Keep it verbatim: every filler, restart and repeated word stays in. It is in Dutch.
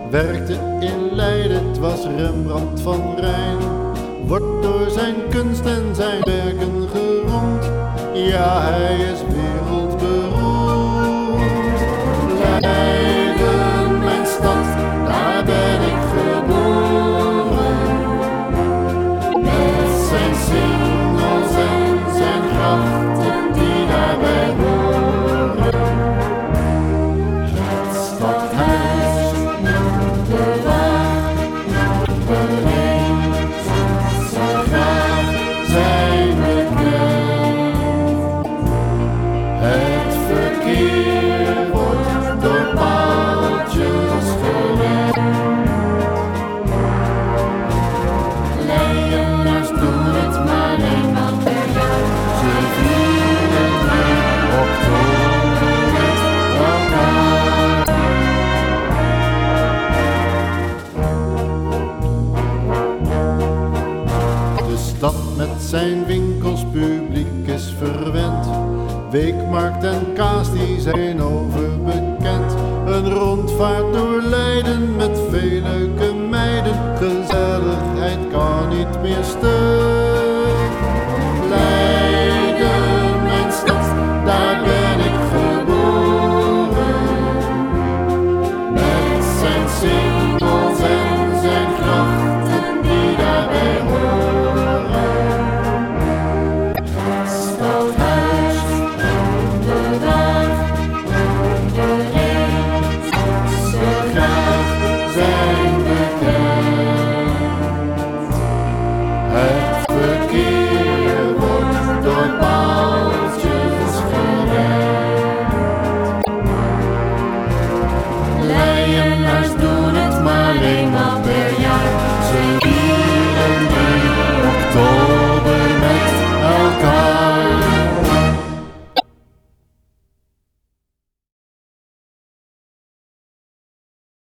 werkte in Leiden, het was Rembrandt van Rijn. Wordt door zijn kunst en zijn werken geroemd, ja, hij is wereldberoemd. Leiden, mijn stad, daar ben ik geboren, met zijn singels en zijn grachten die daarbij horen. Het stadhuis, de waard, de leed, zo graag zijn bekend. Het verkeer wordt door paaltjes geremd. Leidenaars doen het maar eenmaal per jaar. Ze vieren in oktober met elkaar. De stad met zijn winkels, publiek is verwend. Weekmarkt en kaas die zijn overbekend. Een rondvaart door Leiden met veel leuke meiden. Gezelligheid kan niet meer stuk.